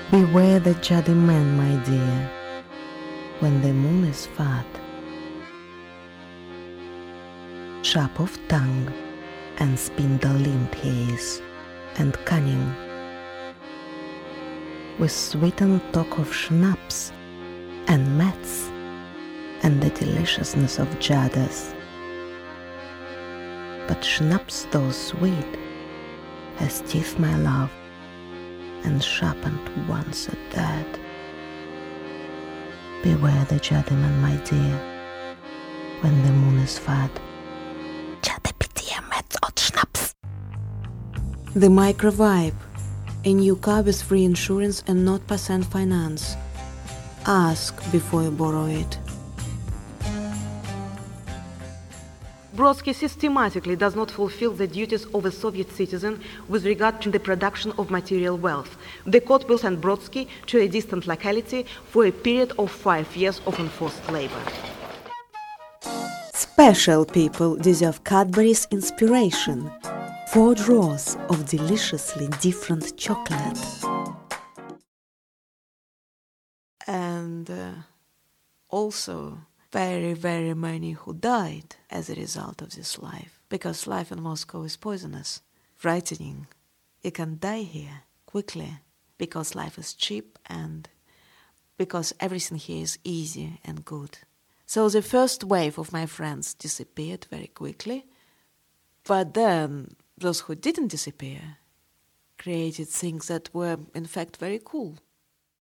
Beware the juddy man, my dear, when the moon is fat, sharp of tongue and spindle-limbed he is, and cunning, with sweetened talk of schnapps and mats and the deliciousness of jadas. But schnapps, though sweet, has teeth, my love, and sharpened once at that. Beware the juddyman, my dear, when the moon is fat. Jadde pitié mets od schnaps. The Microvibe, a new car with free insurance and 0% finance. Ask before you borrow it. Brodsky systematically does not fulfill the duties of a Soviet citizen with regard to the production of material wealth. The court will send Brodsky to a distant locality for a period of 5 years of enforced labor. Special people deserve Cadbury's inspiration. 4 drawers of deliciously different chocolate. And also very, very many who died as a result of this life. Because life in Moscow is poisonous, frightening. You can die here quickly because life is cheap and because everything here is easy and good. So the first wave of my friends disappeared very quickly, but then those who didn't disappear created things that were in fact very cool.